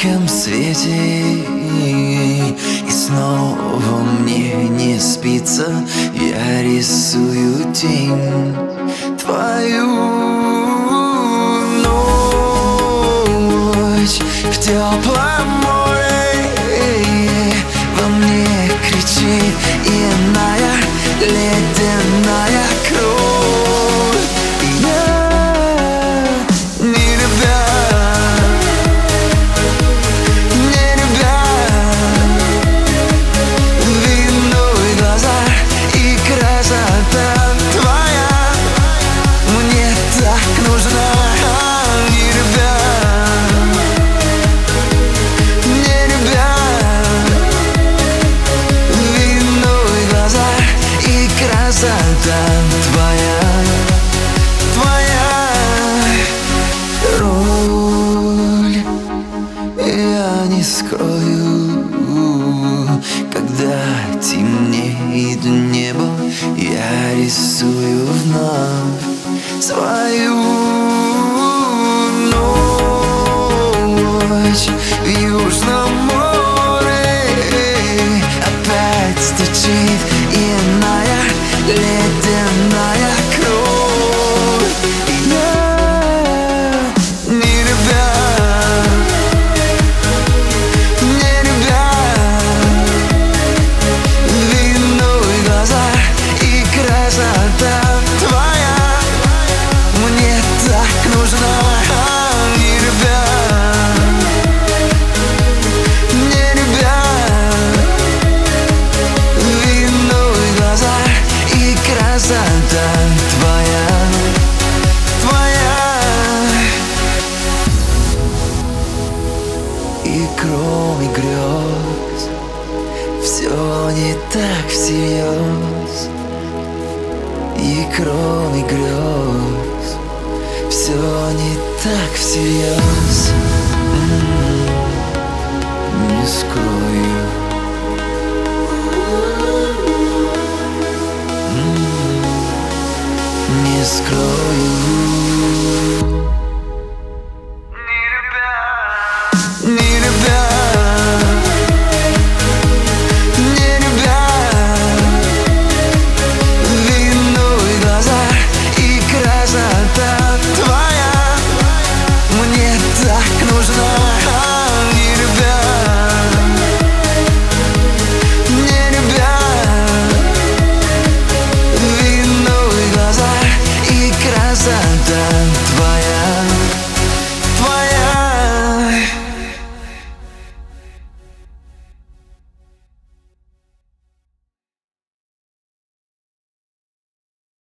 ярком свете, и снова мне не спится. Я рисую тень твою. Ночь в теплом море во мне кричит иная ледяная кровь. Красота твоя роль я не скрою. Когда темнеет небо, я рисую вновь свою. Ночь в Южном море опять стучит иная ледяная кровь. Я не любя вино и глаза, и красота твоя мне так нужна. Не любя вино и глаза, и красота твоя. И кроме грез все не так всерьез. И кроме грез все не так всерьез. Не скоро.